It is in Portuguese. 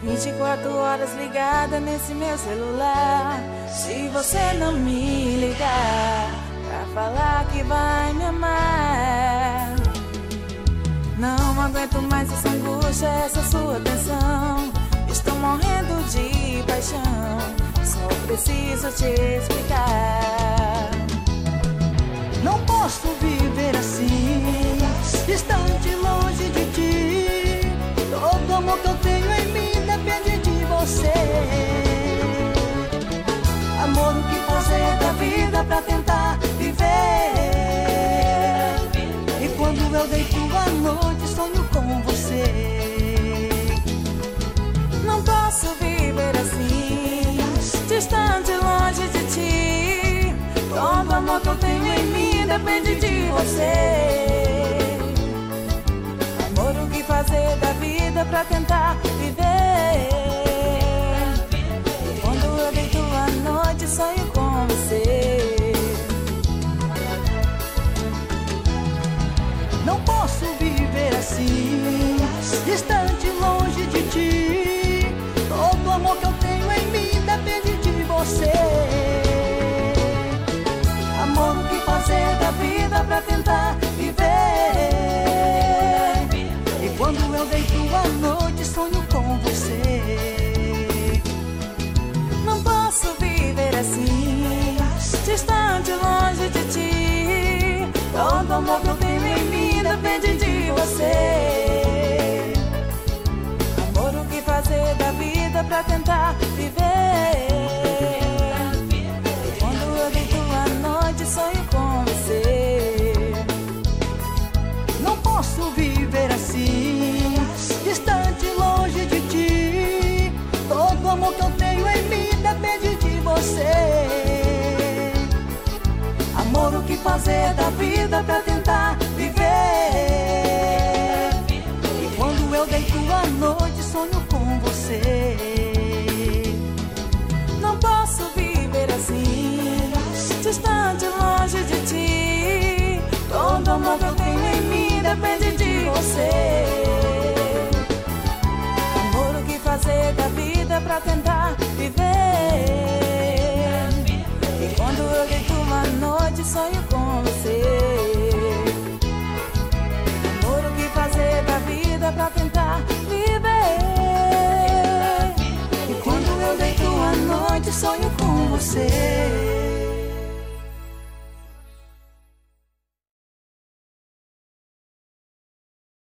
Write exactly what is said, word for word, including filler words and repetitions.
vinte e quatro horas ligada nesse meu celular. Se você não me ligar pra falar que vai me amar, não aguento mais essa angústia, essa sua tensão. Estou morrendo de paixão, só preciso te explicar. Não posso viver assim, distante, longe de ti. Todo amor que eu tenho em mim depende de você. Amor, o que fazer da vida pra tentar viver? E quando eu deito à noite, sonho com você. Não posso viver assim, distante, longe de ti. Todo amor que eu tenho em mim depende de você. Amor, o que fazer da vida pra tentar viver? E quando eu deito à noite, sonho com você. Não posso viver assim, distante, longe de ti. Todo amor que eu tenho em mim depende de você. Amor, o que fazer da vida pra tentar viver? E quando eu deito à noite, sonho com você. Não posso viver assim, distante, longe de ti. Todo amor que eu tenho em mim depende de você. Amor, o que fazer da vida pra tentar viver? E quando eu deito à noite, sonho com você. Não posso viver assim, distante, longe de ti. Todo amor que eu tenho em mim depende de você. Amor, o que fazer da vida pra tentar viver? E quando eu deito à noite, sonho com você. Não posso viver assim, distante, longe de ti. Todo amor que eu tenho em mim depende de você.